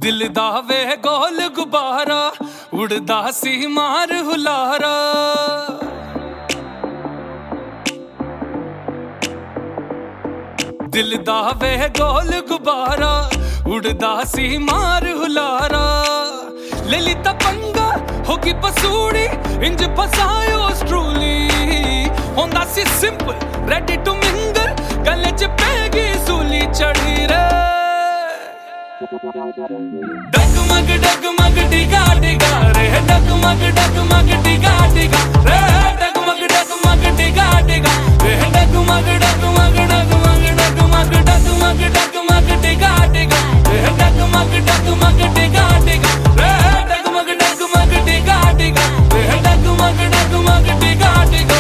दिल दा वे गोल गुब्बारा उड़दा सी मार हुलारा। दिल दा वे गोल गुब्बारा उड़दा सी मार हुलारा। ललिता पंगा होगी पसूड़ी इंज फसायो स्ट्रूली। होंदा सी सिंपल रेडी टू मिंगल गले च पैगी सूली चढ़ी रे। डगमग डिगा डिगा रे डगमग डिगा डिगा रे डगमग डिगा डिगा रे डगमग डिगा डिगा रे डगमग डिगा डिगा रे डगमग डिगा डिगा रे डगमग डिगा डिगा।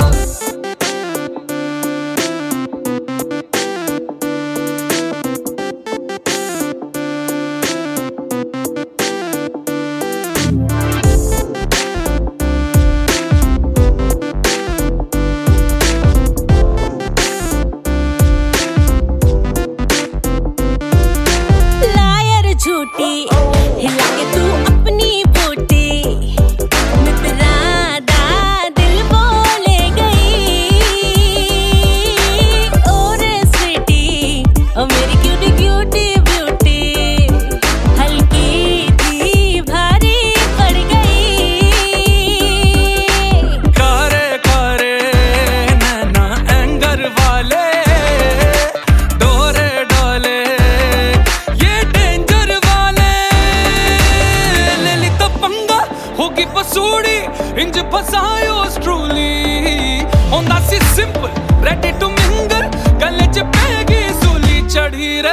हिला के तू अपनी बूटी मित्रा दा दिल बोले गई। और स्वीटी ओ मेरी क्यूटी क्यूटी ब्यूटी हल्की थी भारी पड़ गई। कारे कारे नैना एंगर वाले डोरे डाले ये डेंजर होगी पसूड़ी इंज फसायो स्ट्रूली। होंदा सी सिंपल रेडी टू मिंगल गले च पैगी सूली चढ़ी रे।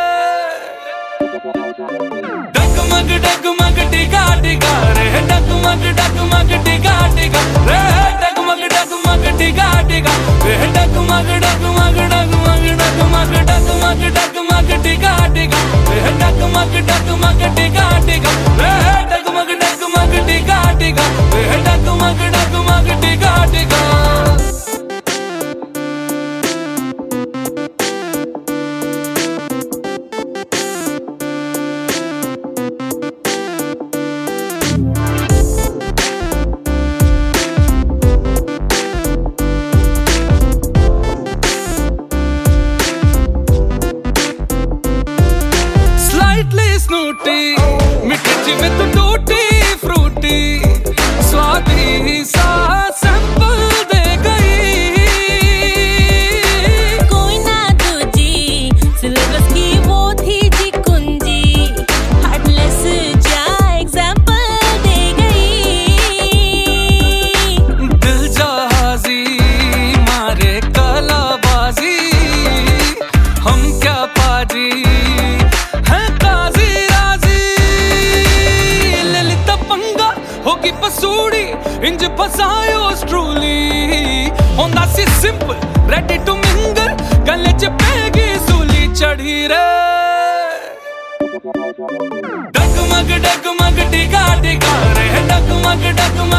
डगमग डिगा डिगा रे डगमग डिगा डिगा रे डगमग डिगा डिगा रे डगमग डिगा डिगा रे डगमग डिगा डिगा रे डगमग डिगा डिगा रे डगमग डिगा डिगा। स्नूटी मिठी जिवें तू टूटी फ्रूटी स्वादी सा सैंपल दे गई। कोई ना दूजी सिलेबस की वो थी जी कुंजी हार्टलेस जा एग्जाम्पल दे गई। दिल जहाजी मारे कलाबाजी हम क्या पाजी होगी पसूड़ी इंज फसायो स्ट्रूली। होंदा सी सिंपल रेडी टू मिंगल गले च पैगी सूली चढ़ी रे। डगमग डिगा डिगा रे डगमग